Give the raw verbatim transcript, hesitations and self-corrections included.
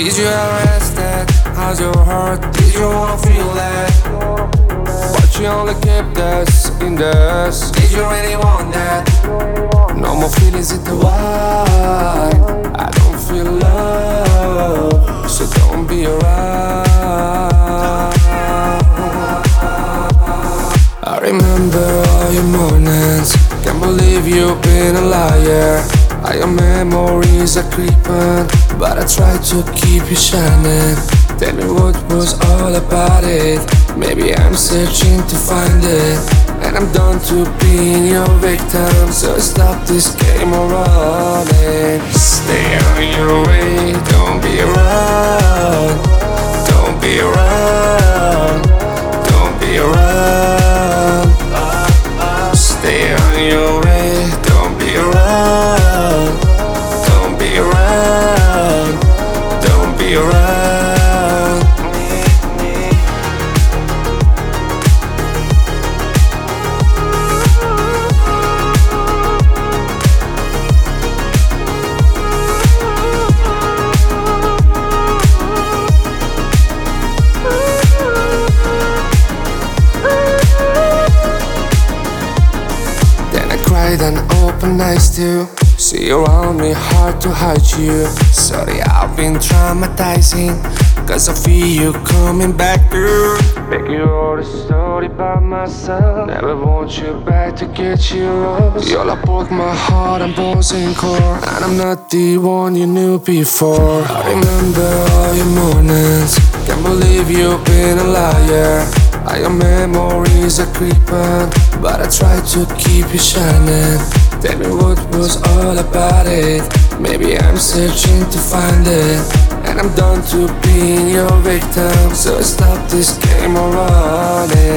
Did you ever ask that? How's your heart? Did you wanna feel that? But you only kept us in the us. Did you really want that? No more feelings in the wild. I don't feel love, so don't be around. I remember all your mornings. Can't believe you've been a liar. All your memories are creeping, but I try to keep you shining. Tell me what was all about it. Maybe I'm searching to find it, and I'm done to being your victim. So stop this game of running. Stay on your way, don't be around. Don't be around. Don't be around. Stay on your way, don't be around. Don't be around. Don't be around. And open eyes to see around me, hard to hide you. Sorry, I've been traumatizing, cause I feel you coming back through. Make you all the story by myself. Never want you back to get you rose. You're like broke my heart and bones and core, and I'm not the one you knew before. I remember all your mornings. Can't believe you've been a liar. All your memories are creeping, but I try to keep you shining. Tell me what was all about it. Maybe I'm searching to find it, and I'm done to being your victim. So stop this game of running.